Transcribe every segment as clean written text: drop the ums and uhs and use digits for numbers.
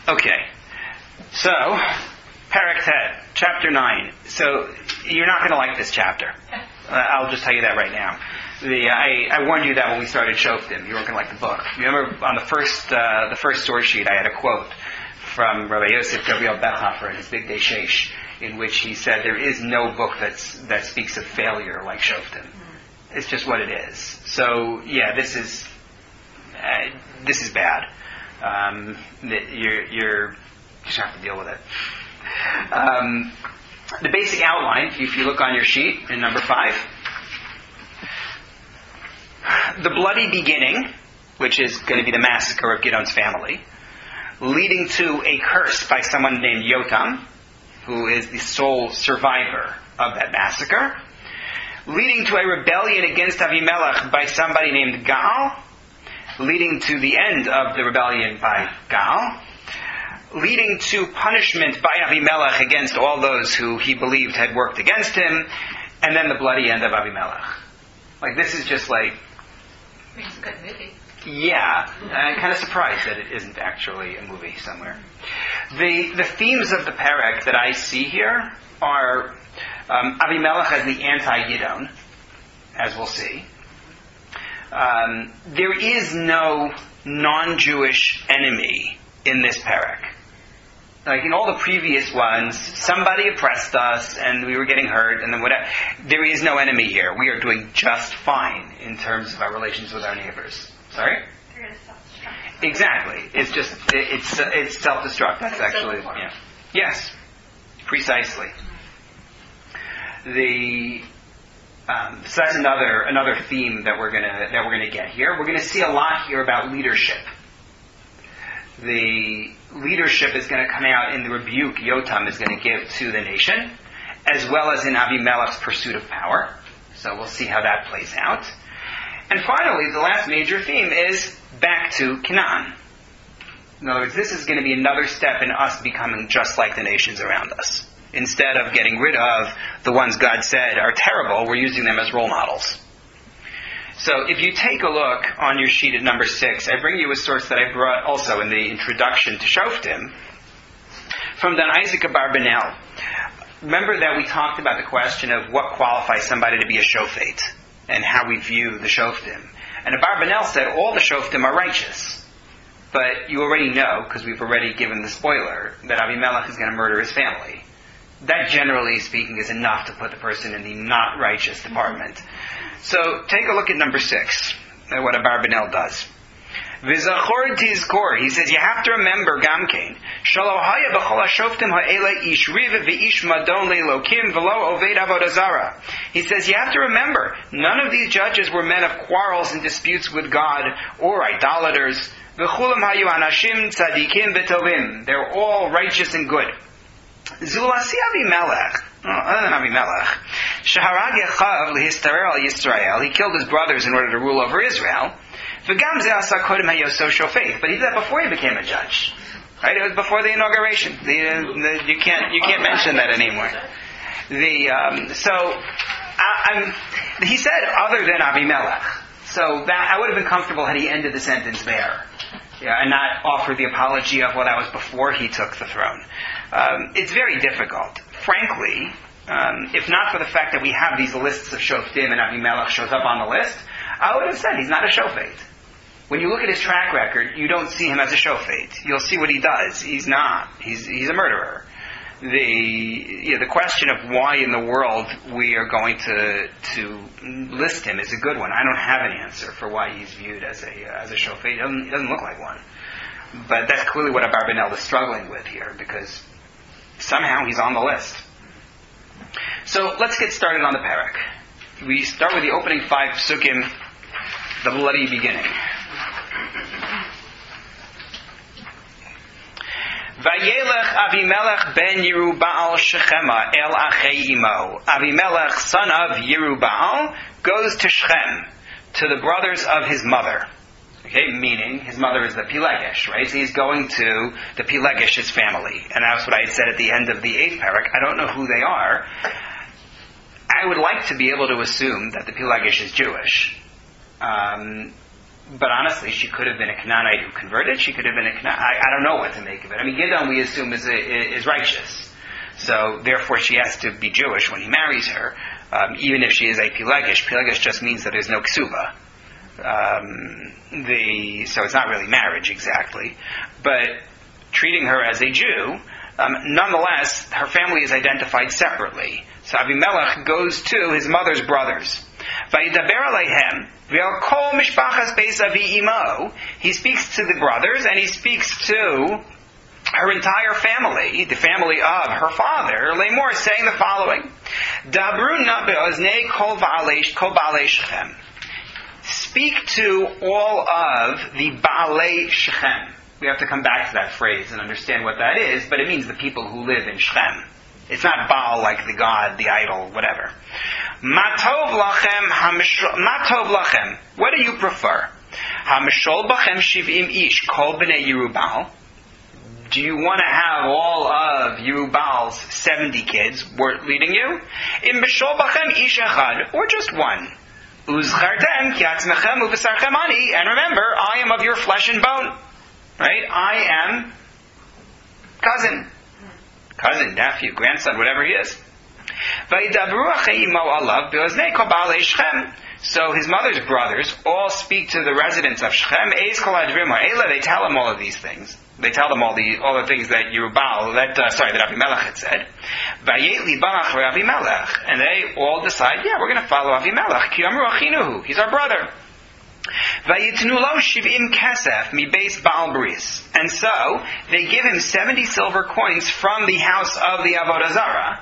Okay. So, Perek Tet, chapter 9. So, you're not going to like this chapter. I'll just tell you that right now. I warned you that when we started Shoftim, you weren't going to like the book. You remember on the first source sheet, I had a quote from Rabbi Yosef Gabriel Bechhofer in his Big Day Sheish, in which he said there is no book that speaks of failure like Shoftim. It's just what it is. So, yeah, this is bad. You just have to deal with it. The basic outline, if you look on your sheet in number 5, the bloody beginning, which is going to be the massacre of Gideon's family, leading to a curse by someone named Yotam, who is the sole survivor of that massacre, leading to a rebellion against Avimelech by somebody named Gaal, leading to the end of the rebellion by Gaal, leading to punishment by Avimelech against all those who he believed had worked against him, and then the bloody end of Avimelech. Like, this is just like... It's a good movie. Yeah, I'm kind of surprised that it isn't actually a movie somewhere. The themes of the Perek that I see here are Avimelech as the anti-Gideon, as we'll see. There is no non-Jewish enemy in this Perek. Like in all the previous ones, somebody oppressed us and we were getting hurt and then whatever. There is no enemy here. We are doing just fine in terms of our relations with our neighbors. Sorry? There is self-destruct. Exactly. It's self-destruct. That's actually, yeah. Yes. Precisely. So that's another theme that we're gonna get here. We're gonna see a lot here about leadership. The leadership is going to come out in the rebuke Yotam is going to give to the nation, as well as in Avimelech's pursuit of power. So we'll see how that plays out. And finally, the last major theme is back to Canaan. In other words, this is going to be another step in us becoming just like the nations around us. Instead of getting rid of the ones God said are terrible, we're using them as role models. So if you take a look on your sheet at number 6, I bring you a source that I brought also in the introduction to Shoftim from Don Isaac Abarbanel. Remember that we talked about the question of what qualifies somebody to be a Shofet and how we view the Shoftim. And Abarbanel said all the Shoftim are righteous. But you already know, because we've already given the spoiler, that Avimelech is going to murder his family. That, generally speaking, is enough to put the person in the not righteous department. So, take a look at number 6, what Abarbanel does. V'zachor tizkor, he says, you have to remember, Gamkein, shalo haya b'chol hashoftim ha'ele ish riv v'ish madon le'elokim v'lo oved avodah zara. He says, you have to remember, none of these judges were men of quarrels and disputes with God or idolaters. V'chulam hayu anashim tzadikim v'tovim. They're all righteous and good. Zulasi Avimelech, other than Avimelech, Shaharag Yechav Lehistarer al Yisrael, he killed his brothers in order to rule over Israel. V'gam ze asa kodem hayoso shofet, but he did that before he became a judge. Right? It was before the inauguration. You can't mention that anymore. He said other than Avimelech. So that I would have been comfortable had he ended the sentence there. Yeah, and not offer the apology of, well, that was before he took the throne. It's very difficult. Frankly, if not for the fact that we have these lists of Shoftim and Avimelech shows up on the list, I would have said he's not a Shofet. When you look at his track record, you don't see him as a Shofet. You'll see what he does. He's not. He's a murderer. The question of why in the world we are going to list him is a good one. I don't have an answer for why he's viewed as a Shofet. He doesn't look like one. But that's clearly what Abarbanel is struggling with here, because somehow he's on the list. So let's get started on the Perek. We start with the opening 5 psukim, the bloody beginning. Vayelech Avimelech ben Yerubbaal Shechema el achei imo. Avimelech, son of Yerubbaal, goes to Shechem, to the brothers of his mother. Okay, meaning his mother is the Pilegesh, right? So he's going to the Pilegesh's family. And that's what I said at the end of the 8th Perek. I don't know who they are. I would like to be able to assume that the Pilegesh is Jewish. But honestly, she could have been a Canaanite who converted. She could have been a Canaanite. I don't know what to make of it. I mean, Gidon we assume is righteous. So therefore she has to be Jewish when he marries her, even if she is a Pelegish. Pelegish just means that there's no ksuba. So it's not really marriage exactly. But treating her as a Jew, nonetheless, her family is identified separately. So Avimelech goes to his mother's brothers. Vayidaber aleihem v'al kol mishpachas beis avi imo. He speaks to the brothers and he speaks to her entire family, the family of her father, Lamor, saying the following: Dabru na be'oznei kol ba'alei Shechem. Speak to all of the Baalei Shechem. We have to come back to that phrase and understand what that is, but it means the people who live in Shechem. It's not Baal like the god, the idol, whatever. Matov lachem. What do you prefer? Hamishol bachem shivim ish kol b'nei Yerubal. Do you want to have all of Yerubal's 70 kids leading you? Im b'shol bachem ish echad, or just one. Uzchartem ki atzmechem uv'sarchem ani. And remember, I am of your flesh and bone. Right? I am cousin, nephew, grandson, whatever he is. So his mother's brothers all speak to the residents of Shechem. They tell him all of these things. They tell them all the things that that Avimelech had said. And they all decide, yeah, we're going to follow Avimelech. He's our brother. And so they give him 70 silver coins from the house of the Avodah Zarah.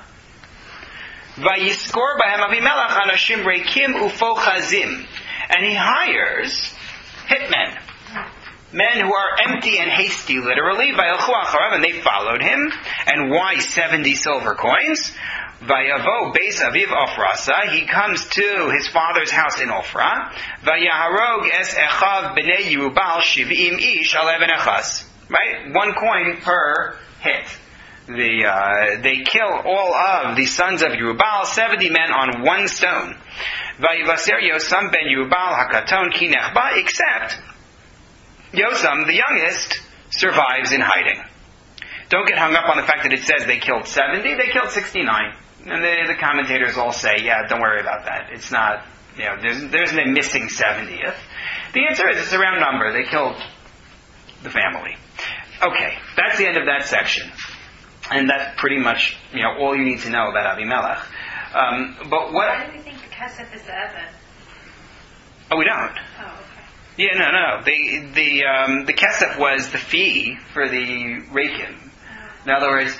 And he hires hitmen, men who are empty and hasty, literally. And they followed him. And why 70 silver coins? Vayavo beis aviv Ofrasa. He comes to his father's house in Ofra. Vayaharog es echav b'nei Yerubal shivim ish aleven echas. Right, 1 coin per hit. They kill all of the sons of Yerubal, 70 men on 1 stone. Vayivaser Yosam ben Yerubal hakaton ki nechba, except Yosam, the youngest, survives in hiding. Don't get hung up on the fact that it says they killed 70. They killed 69. And the commentators all say, yeah, don't worry about that. It's not, there's no missing 70th. The answer is it's a round number. They killed the family. Okay, that's the end of that section. And that's pretty much, all you need to know about Avimelech. But what... Why do we think the Kesef is the Evan? Oh, we don't. Oh, okay. Yeah, no. The Kesef was the fee for the Rekim. In other words,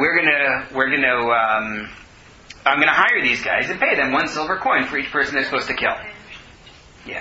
I'm gonna hire these guys and pay them 1 silver coin for each person they're supposed to kill. Yeah.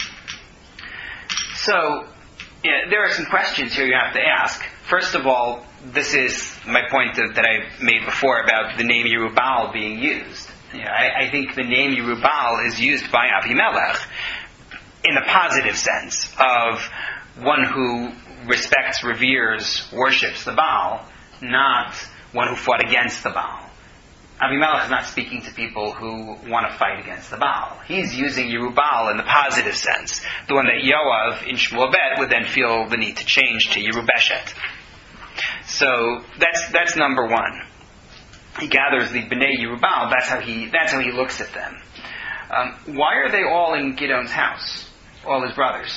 So, there are some questions here you have to ask. First of all, this is my point that I made before about the name Yerubal being used. I think the name Yerubal is used by Avimelech in the positive sense of one who respects, reveres, worships the Baal, not one who fought against the Baal. Avimelech is not speaking to people who want to fight against the Baal. He's using Yerubal in the positive sense, the one that Yoav in Shmuel Bet would then feel the need to change to Yerubeshet. So that's number 1. He gathers the Bnei Yerubal. That's how he looks at them. Why are they all in Gidon's house? All his brothers.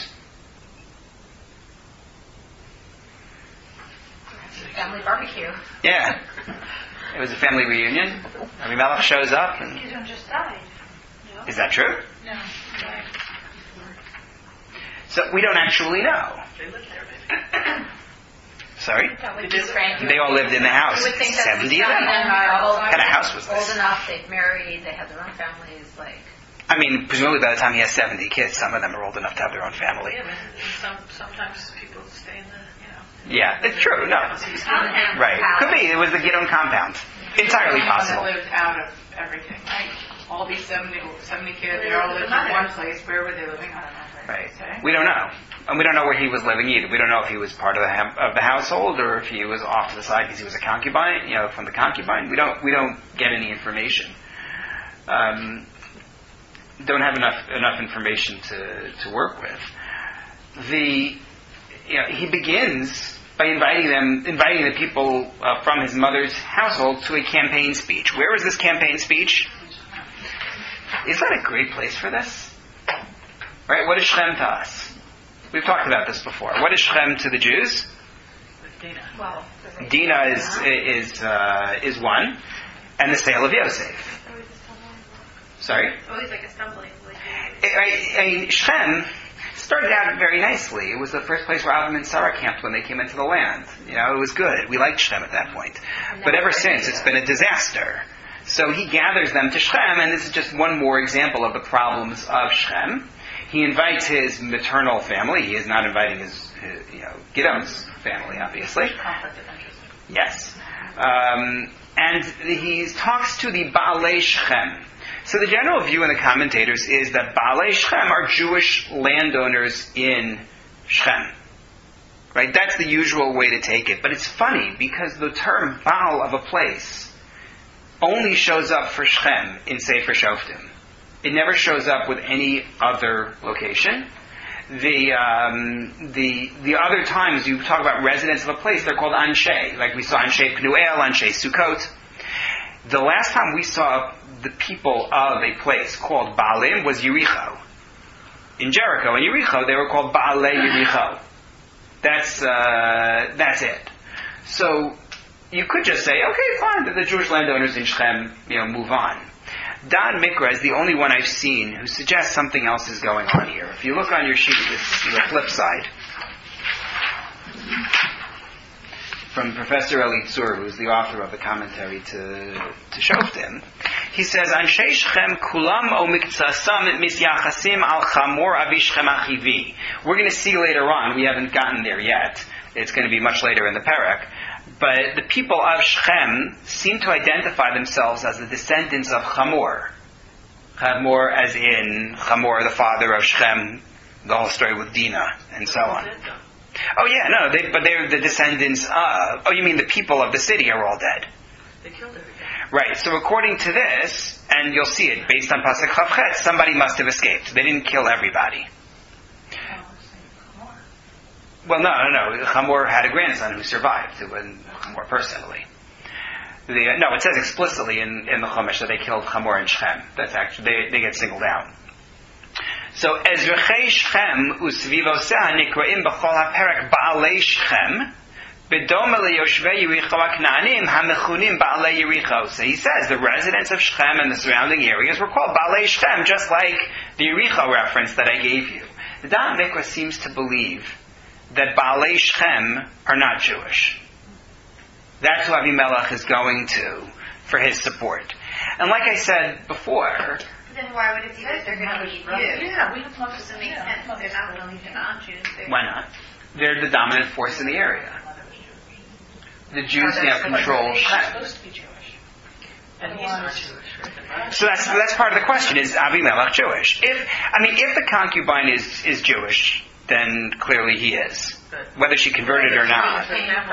Family barbecue. Yeah. It was a family reunion. Avimelech shows up. And Gidon just died. No? Is that true? No. So we don't actually know. They lived there, maybe. Sorry? That would be strange. They all lived in the house. You would think that 70 of some them? of them are What kind of house was this? old enough, they've married, they have their own families, like... I mean, presumably by the time he has 70 kids, some of them are old enough to have their own family. Yeah, but sometimes people stay in the, Yeah, it's true. No. Right. Could be. It was the Gidon compound. Entirely possible. That lived out of everything. Right. All these 70 kids, they all lived in one place. Where were they living? I don't know. Right. We don't know. And we don't know where he was living either. We don't know if he was part of the household or if he was off to the side because he was a concubine, from the concubine. We don't get any information. Don't have enough information to work with. he begins by inviting the people from his mother's household to a campaign speech. Where is this campaign speech? Is that a great place for this? Right? What is Shechem to us? We've talked about this before. What is Shechem to the Jews? Well, Dinah is one, and the sale of Yosef. Sorry? always like a stumbling block. Shechem started out very nicely. It was the first place where Avram and Sarah camped when they came into the land. It was good. We liked Shechem at that point. But ever since, it's been a disaster. So he gathers them to Shechem, and this is just one more example of the problems of Shechem. He invites his maternal family. He is not inviting his Gideon's family, obviously. Conflict of interest. Yes. And he talks to the Baalei Shechem. So the general view in the commentators is that Baalei Shechem are Jewish landowners in Shechem. Right? That's the usual way to take it. But it's funny because the term Baal of a place only shows up for Shechem in Sefer Shoftim. It never shows up with any other location. The other times you talk about residents of a place, they're called Anshe. Like we saw Anshe Pnuel, Anshe Sukkot. The last time we saw the people of a place called Baalim was Yericho. In Jericho and Yericho, they were called Baalei Yericho. That's it. So you could just say, okay, fine, the Jewish landowners in Shechem, move on. Dan Mikra is the only one I've seen who suggests something else is going on here. If you look on your sheet, this is the flip side. From Professor Eli Tzur, who's the author of the commentary to Shoftim, he says, Anshe Shechem kulam o miktsasam misyachasim al chamor avi Shechem achivi. We're going to see later on, we haven't gotten there yet, it's going to be much later in the parak, but the people of Shechem seem to identify themselves as the descendants of Hamor. Hamor as in Hamor, the father of Shechem, the whole story with Dinah, and so on. Oh yeah, no, but they're the descendants of... Oh, you mean the people of the city are all dead? They killed everybody. Right, so according to this, and you'll see it based on Pasuk Chavchet, somebody must have escaped. They didn't kill everybody. Well, no. Hamor had a grandson who survived. It wasn't Hamor personally. No, it says explicitly in the Chumash that they killed Hamor and Shechem. That's actually, they get singled out. So, Ezrachei Shechem usvivoseh nikraim b'chol haperek ba'alei Shechem b'doma leyoshvei Yericho ha'kna'anim ha'mechunim ba'alei Yericho. So he says the residents of Shechem and the surrounding areas were called ba'alei Shechem, just like the Yericho reference that I gave you. The Da'at Mikra seems to believe that Baalei Shechem are not Jewish. That's who Avimelech is going to for his support. And like I said before... Then why would it be that they're going to be Jews? Yeah, we don't talk Doesn't make sense. They're not really non-Jews. Why not? They're the dominant force in the area. The Jews now control Shechem. supposed to be Jewish. And he's not Jewish, right? So that's part of the question, is Avimelech Jewish? If the concubine is Jewish, then clearly he is. Whether she converted or not.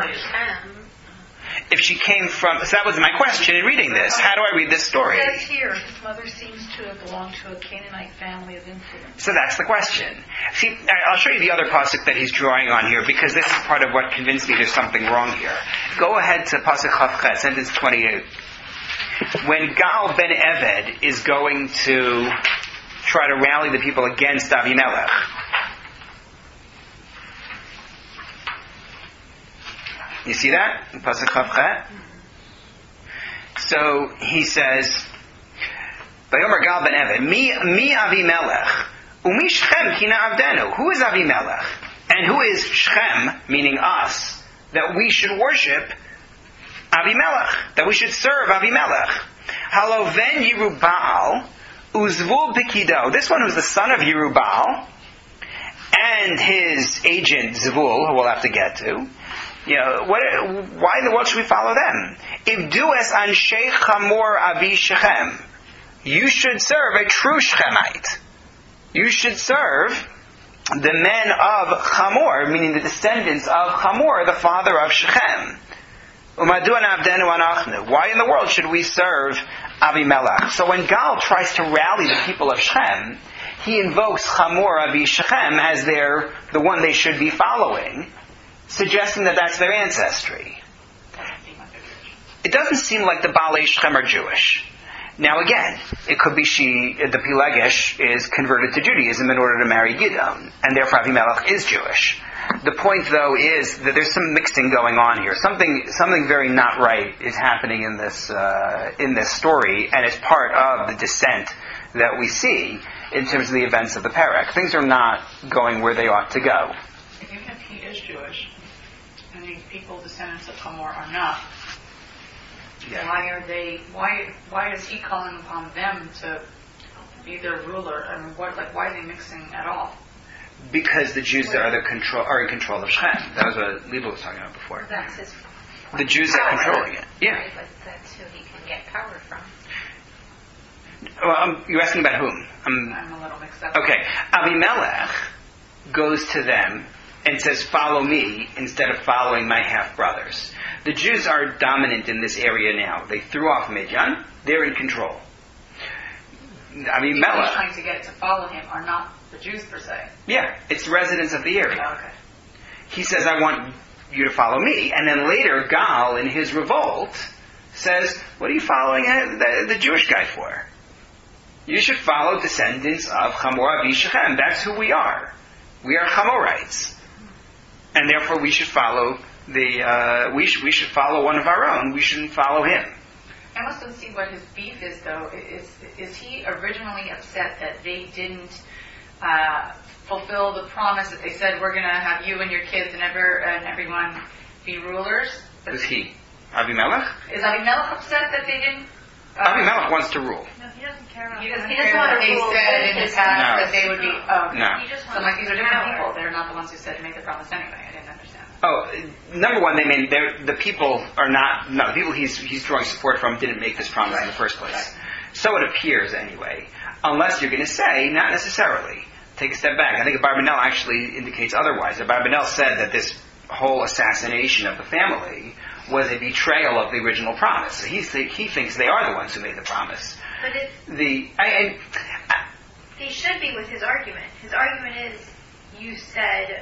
If she came from... So that was my question in reading this. How do I read this story? It says here, his mother seems to have belonged to a Canaanite family of influence. So that's the question. See, I'll show you the other pasuk that he's drawing on here, because this is part of what convinced me there's something wrong here. Go ahead to pasuk Chavchet, sentence 28. When Gal ben Eved is going to try to rally the people against Avimelech, you see that in pasuk Chavchet? So he says, "Vayomer Gal ben Eved, mi Avimelech, umi Shechem kina avdenu." Who is Avimelech, and who is Shechem, meaning us, that we should worship Avimelech, that we should serve Avimelech? Halo ven Yerubal uzvul Pikido. This one was the son of Yerubal, and his agent Zvul, who we'll have to get to. Why in the world should we follow them? Ivdu es anshe chamor avi Shechem. You should serve a true Shechemite. You should serve the men of Chamor, meaning the descendants of Chamor, the father of Shechem. Umadu anavdenu anachnu. Why in the world should we serve Avimelech? So when Gal tries to rally the people of Shechem, he invokes Hamor Avi Shechem as the one they should be following, suggesting that that's their ancestry. It doesn't seem like the Baalei Shechem are Jewish. Now again, it could be the Pilegesh is converted to Judaism in order to marry Gidon, and therefore Avimelech is Jewish. The point, though, is that there's some mixing going on here. Something very not right is happening in this story, and it's part of the descent that we see in terms of the events of the Perek. Things are not going where they ought to go. Even if he is Jewish, and these people, descendants of Hamor, are not, why is he calling upon them to be their ruler? I mean, why are they mixing at all? Because the Jews are in control of Shechem. That was what Liebel was talking about before. That's his The Jews are controlling it. Yeah. Right, but that's who he can get power from. Well, you're asking about whom? I'm a little mixed up. Okay. Avimelech goes to them and says, follow me instead of following my half-brothers. The Jews are dominant in this area now. They threw off Midian. They're in control. People Avimelech. he's trying to get to follow him are not the Jews per se. Yeah, it's residents of the area. Oh, okay. He says, I want you to follow me. And then later, Gal, in his revolt, says, what are you following the Jewish guy for? You should follow descendants of Hamor Avi Shechem. That's who we are. We are Hamorites. And therefore we should follow we should follow one of our own. We shouldn't follow him. I must see what his beef is, though. Is he originally upset that they didn't fulfill the promise that they said, we're going to have you and your kids and everyone be rulers? Who's he? Avimelech? Is Avimelech upset that they didn't? Avimelech wants to rule. No, he doesn't care about He that. doesn't care what they said in the past No. that they would be. No. He just So wants these are different power. people. They're not the ones who said to make the promise anyway. I didn't understand. Oh, number one, the people are not. No, the people he's drawing support from didn't make this promise in the first place. Right. So it appears anyway. Unless you're going to say, not necessarily. Take a step back. I think Abarbanel actually indicates otherwise. Abarbanel said that this whole assassination of the family was a betrayal of the original promise. So he thinks they are the ones who made the promise. But he should be with his argument. His argument is, you said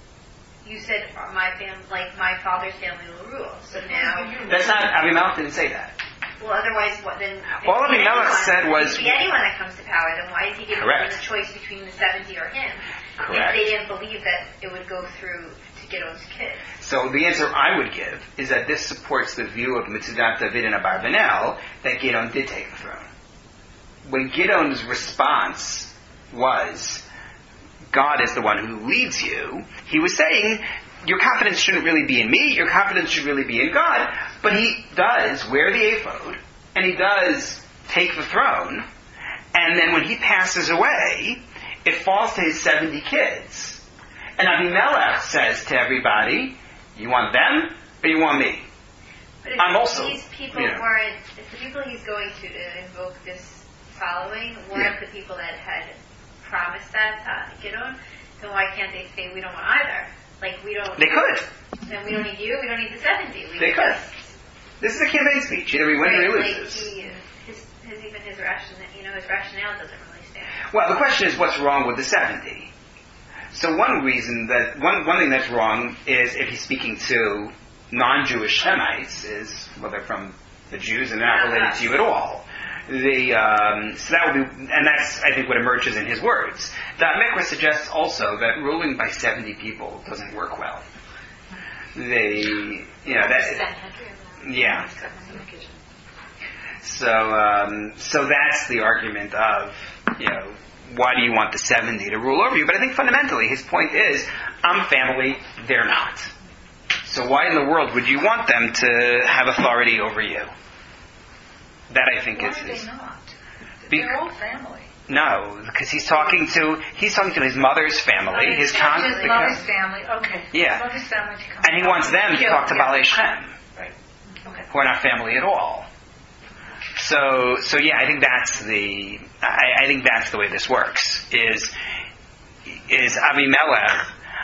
my family, like my father's family will rule. So now That's not. Avimelech didn't say that. well, otherwise, what then? All Avimelech said was- if it could be anyone that comes to power, then why is he giving Correct. them the choice between the 70 or him? Correct. If they didn't believe that it would go through to Gideon's kids. So the answer I would give is that this supports the view of Mitzudat David and Abarbanel that Gideon did take the throne. When Gideon's response was, God is the one who leads you, he was saying, your confidence shouldn't really be in me, your confidence should really be in God, but he does wear the ephod, and he does take the throne, and then when he passes away, it falls to his 70 kids. And Avimelech says to everybody, you want them, or you want me? But if I'm also, these people yeah. weren't, if the people he's going to invoke this following weren't Yeah. the people that had promised that to Gideon, then why can't they say we don't want either? Like we don't. They could. Then we don't need you. We don't need the 70. We They need could. us. This is a campaign speech. Either he wins or he Right, loses. his rationale doesn't really stand. Well, the question is, what's wrong with the 70? So one thing that's wrong is if he's speaking to non-Jewish Shemites, is well, they're from the Jews and they're not related to you at all. So that would be, and that's I think what emerges in his words. That Mikra suggests also that ruling by 70 people doesn't work well. Yeah. So that's the argument of, why do you want the 70 to rule over you? But I think fundamentally his point is, I'm family, they're not. So why in the world would you want them to have authority over you? That I think Why is... are they not? Be- They're all family. No, because he's talking to his mother's family, his His mother's family, okay. Yeah. His mother's family to come. and he wants them to talk to Baalei Shem, Right. Okay. who are not family at all. So yeah, I think that's the way this works. Is Avimelech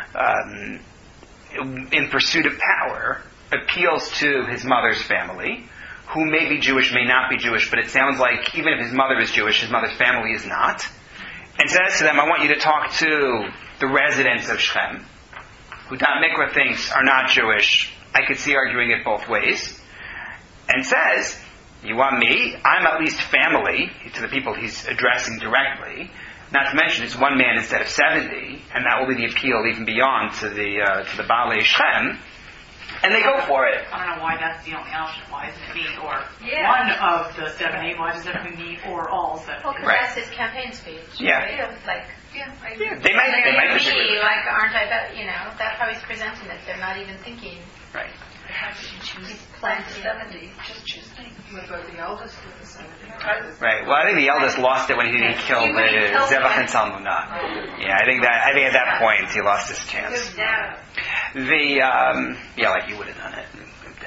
in pursuit of power appeals to his mother's family, who may be Jewish, may not be Jewish, but it sounds like even if his mother is Jewish, his mother's family is not. and says to them, I want you to talk to the residents of Shechem, who Dam Mikra thinks are not Jewish. I could see arguing it both ways. And says, you want me? I'm at least family, to the people he's addressing directly. Not to mention, it's one man instead of 70, and that will be the appeal even beyond to the Baalei Shechem. And they go for it. I don't know why that's the only option. Why isn't it me or one of the 70? Why does it have to be me or all 70? Well, because that's his campaign speech. Yeah. Right? It was like, They might me, disagree. like, aren't I that, that's how he's presenting it. They're not even thinking. Right. How did you choose He's plan planting. 70? Just choose me. What about the eldest with the 70? Right. Well, I think the eldest lost it when he didn't kill the Zevach and Salmunah. Yeah, I think at that point he lost his chance. Good doubt. Like you would have done it.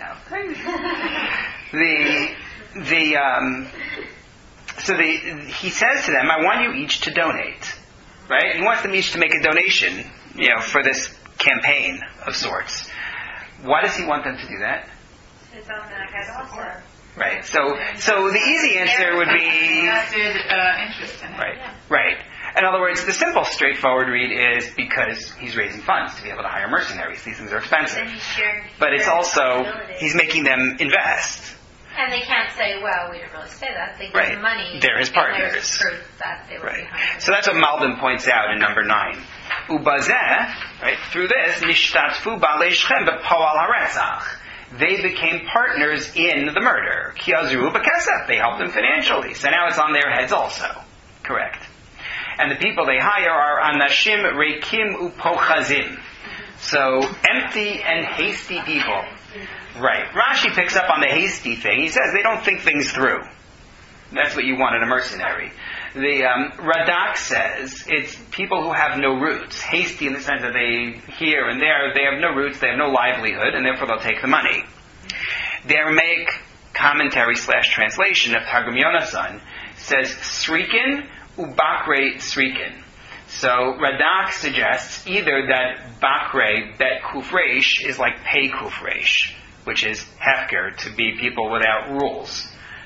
No doubt. He says to them, I want you each to donate. Right? He wants them each to make a donation, for this campaign of sorts. Why does he want them to do that? It's on the head also. Right. So the easy answer would be Vested interest in it. right. Right. In other words, the simple, straightforward read is because he's raising funds to be able to hire mercenaries. These things are expensive. Then he's sharing. But it's also responsibility. he's making them invest. And they can't say, well, we didn't really say that. They give Right. them money. They're his and partners. There's proof that they were Right. behind it. So that's what Malbim points out in number 9. Ubazeh, right, through this, nishtatfu ba'alei Shechem b'po'al haretzach. They became partners in the murder. Ki azru b'kesef. They helped them financially. So now it's on their heads also. Correct. And the people they hire are anashim reikim upochazim. So empty and hasty people. Right. Rashi picks up on the hasty thing. He says they don't think things through. That's what you want in a mercenary. The Radak says it's people who have no roots. Hasty in the sense that they here and there, they have no roots, they have no livelihood, and therefore they'll take the money. The Aramaic commentary / translation of Targum Yonasan says Srikin ubakre Srikin. So Radak suggests either that bakre, bet kufresh, is like pay kufresh, which is hefker, to be people without rules.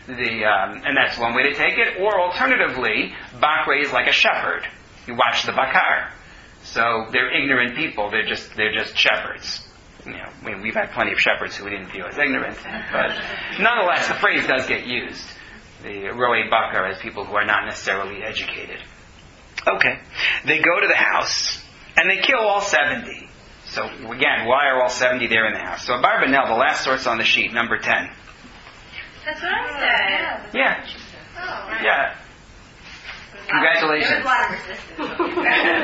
And that's one way to take it. Or alternatively, bakre is like a shepherd. You watch the bakar. So they're ignorant people. They're just shepherds. We've had plenty of shepherds who we didn't view as ignorant. But nonetheless, the phrase does get used. The roe bakar as people who are not necessarily educated. Okay. They go to the house, and they kill all 70. So again, why are all 70 there in the house? So Abarbanel, the last source on the sheet, number 10. That's what I said. Yeah. Oh, right. Yeah. Congratulations. There's a lot of resistance.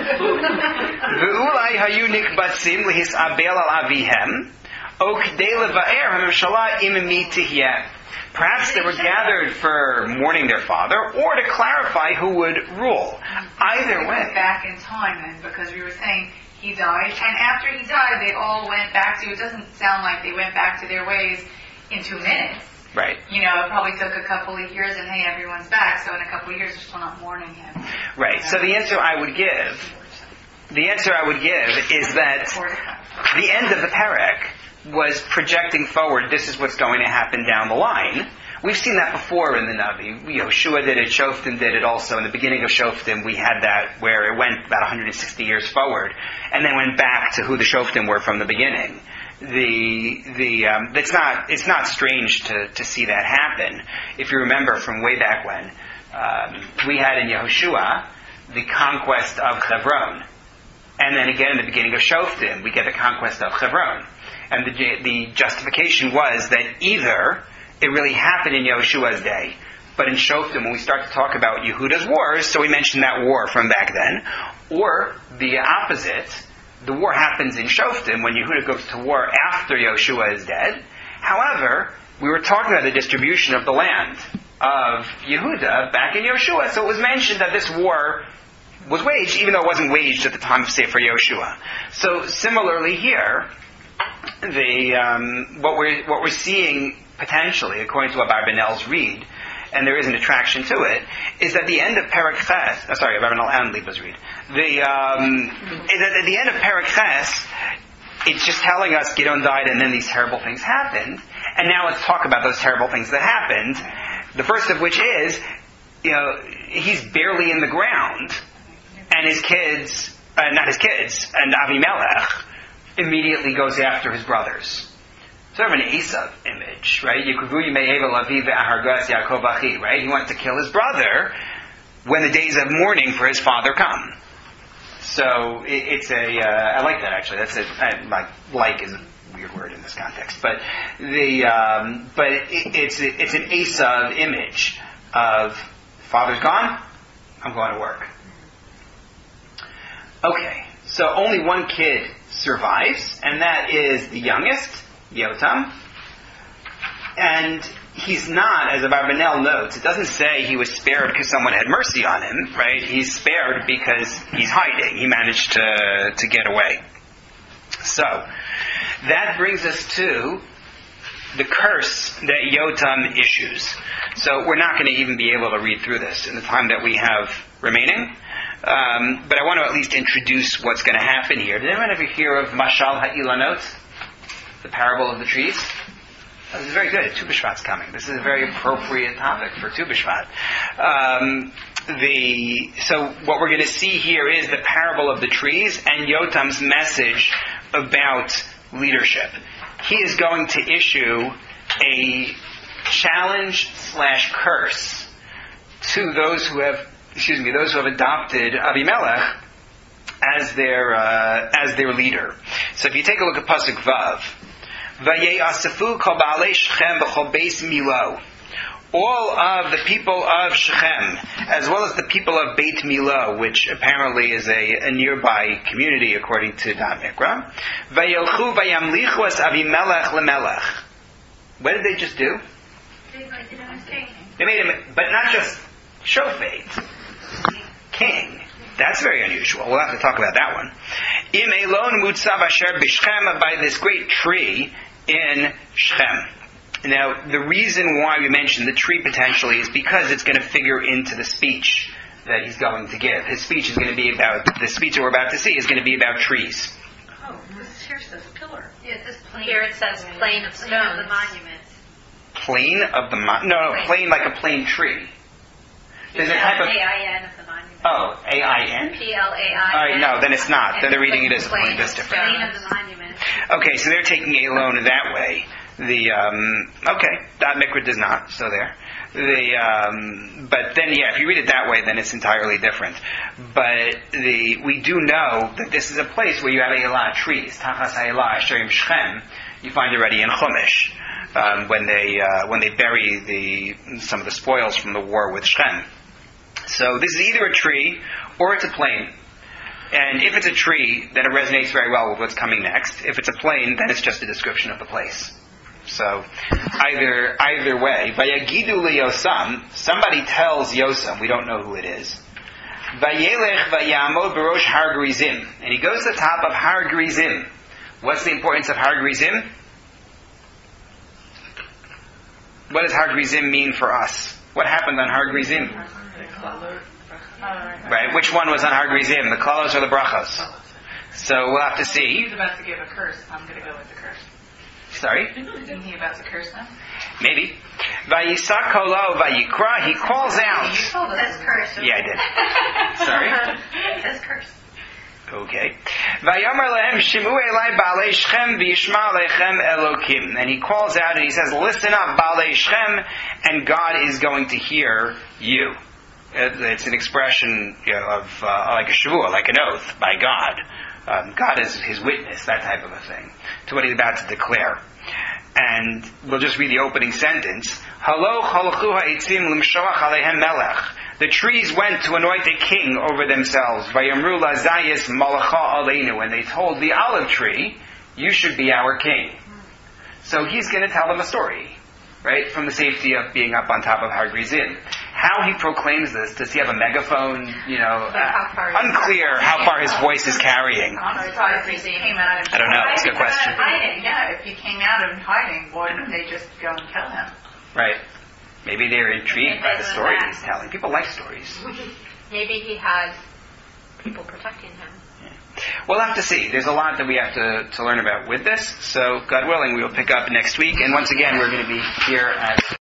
Ve'ulai hayu nikbatzim lehisabel al avihem, o k'dei leva'er ha'memshala im mi tihyeh. Perhaps they were gathered for mourning their father, or to clarify who would rule. Either way. Back in time then, because we were saying he died, and after he died, they all went back to, it doesn't sound like they went back to their ways in 2 minutes. Right. It probably took a couple of years, and hey, everyone's back, so in a couple of years, they're still not mourning him. Right. So the answer I would give is that the end of the parak was projecting forward, this is what's going to happen down the line. We've seen that before in the Navi. Yoshua did it, Shoftim did it also. In the beginning of Shoftim, we had that where it went about 160 years forward, and then went back to who the Shoftim were from the beginning. It's not strange to see that happen. If you remember from way back when, we had in Yehoshua the conquest of Hebron. And then again in the beginning of Shoftim, we get the conquest of Hebron. And the justification was that either it really happened in Yehoshua's day, but in Shoftim, when we start to talk about Yehuda's wars, so we mentioned that war from back then, or the opposite, the war happens in Shoftim when Yehuda goes to war after Yehoshua is dead. However, we were talking about the distribution of the land of Yehuda back in Yehoshua, so it was mentioned that this war was waged, even though it wasn't waged at the time of Sefer Yehoshua. So similarly here, what we're seeing potentially, according to Abarbanel's read, and there is an attraction to it, is that the end of Perek Ches, Abarbanel and Liba's read, is that at the end of Perek Ches, it's just telling us Gideon died and then these terrible things happened, and now let's talk about those terrible things that happened. The first of which is, he's barely in the ground, and his kids, not his kids, and Avimelech immediately goes after his brothers. Sort of an Esav image, right? Right? He wants to kill his brother when the days of mourning for his father come. So it's I like that actually. That's like is a weird word in this context, but it's an Esav image of father's gone, I'm going to work. Okay, so only one kid survives, and that is the youngest, Yotam. And he's not, as Abarbanel notes, it doesn't say he was spared because someone had mercy on him, right? He's spared because he's hiding. He managed to get away. So, that brings us to the curse that Yotam issues. So we're not going to even be able to read through this in the time that we have remaining. But I want to at least introduce what's going to happen here. Did anyone ever hear of Mashal HaIlanot? The parable of the trees? This is very good. Tu B'Shvat's coming. This is a very appropriate topic for Tu B'Shvat. So what we're going to see here is the parable of the trees and Yotam's message about leadership. He is going to issue a challenge/curse to those who have adopted Abimelech as their leader. So if you take a look at Pasuk Vav, Vaye'asafu kol ba'alei Shechem b'chol beis Milo. All of the people of Shechem, as well as the people of Beit Milo, which apparently is a nearby community according to Da'at Mikra, Vayelchu vayamlichu es Avimelech lemelech. What did they just do? They made him, but not just Shofet, king. That's very unusual. We'll have to talk about that one. Im elon mutzav asher b'Shechem, by this great tree in Shechem. Now, the reason why we mention the tree potentially is because it's going to figure into the speech that he's going to give. His speech is going to be about, the speech that we're about to see is going to be about trees. Oh, this here says pillar. Yeah, this plain. Here it says plain of stones. Plain of the monument. Plain of the monument? No, plain like a plain tree. There's a type of... A-I-N of the monument. Oh, A-I-N? P-L-A-I-N. All right, no, then it's not. Then they're reading it as plain. That's different. Plain of the monument. Okay, so they're taking a loan that way. That Mikra does not, so there. But then, if you read it that way, then it's entirely different. But we do know that this is a place where you have a lot of trees. Tachas ha'elah asher im Shechem, you find already in Chumash, when they bury some of the spoils from the war with Shechem. So this is either a tree or it's a plain. And if it's a tree, then it resonates very well with what's coming next. If it's a plain, then it's just a description of the place. So, either way, Vayagidu liyosam, somebody tells Yosam, we don't know who it is, Vayelech vayamod barosh Har Gerizim, and he goes to the top of Har Gerizim. What's the importance of Har Gerizim? What does Har Gerizim mean for us? What happened on Har Gerizim? Right, which one was on Har Gerizim? The Klalos or the Brachos? So we'll have to see. He's about to give a curse. I'm going to go with the curse. Sorry? Isn't he about to curse them? Maybe. Vayisak kolo vayikra, he calls out. You told us. It says curse. Yeah, I did. Sorry? It says curse. Okay. Vayomer lehem shimu elai baalei Shechem v'yishma lechem Elokim. And he calls out and he says, listen up, baalei Shechem, and God is going to hear you. It's an expression of like a shavua, like an oath by God. God is his witness, that type of a thing, to what he's about to declare. And we'll just read the opening sentence. Halo chalachu ha'itzim l'mshoach alehem melech. The trees went to anoint a king over themselves. Vayamru lazayis malacha aleinu. And they told the olive tree, you should be our king. So he's going to tell them a story, right, from the safety of being up on top of Har Gerizim. How he proclaims this, does he have a megaphone? Unclear how far his voice is carrying. I don't know, it's a good question. Yeah, if he came out of hiding, why didn't they just go and kill him? Right. Maybe they're intrigued by the story he's telling. People like stories. Maybe he had people protecting him. Yeah. We'll have to see. There's a lot that we have to learn about with this. So, God willing, we will pick up next week. And once again, we're going to be here at